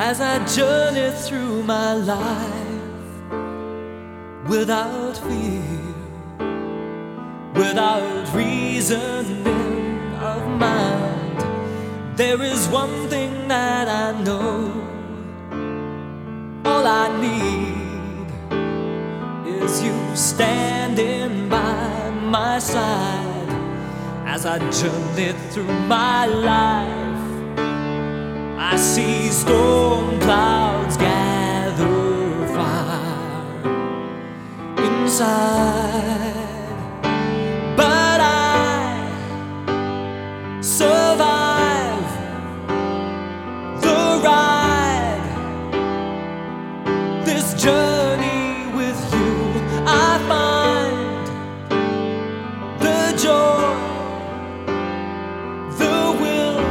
as I journey through my life without fear, without reasoning of mind. There is one thing that I know, all I need is you standing by my side as I journey through my life. I see storm clouds gather fire inside, but I survive the ride. This journey with you, I find the joy, the will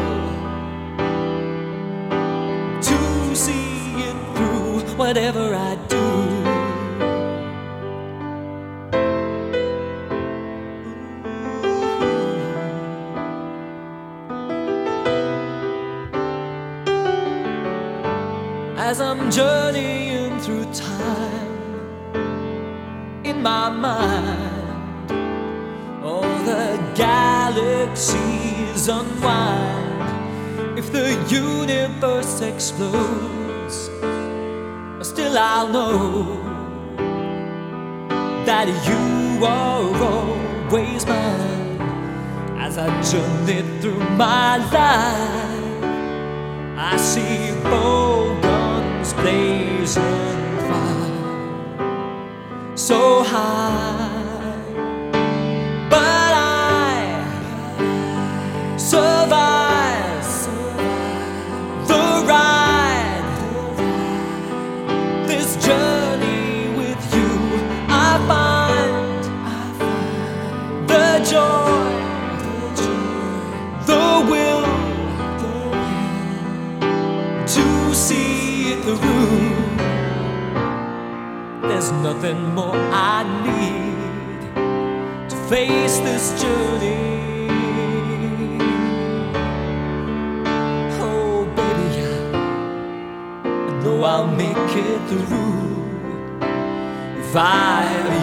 to see it through whatever I do. As I'm journeying through time, in my mind, all the galaxies unwind. If the universe explodes, still I'll know that you are always mine. As I journey through my life, I see bold guns blazing fire so high, but I survive the ride. This journey with you, I find the joy, the will to see it through. There's nothing more I need to face this journey. Oh baby, I know I'll make it through if I have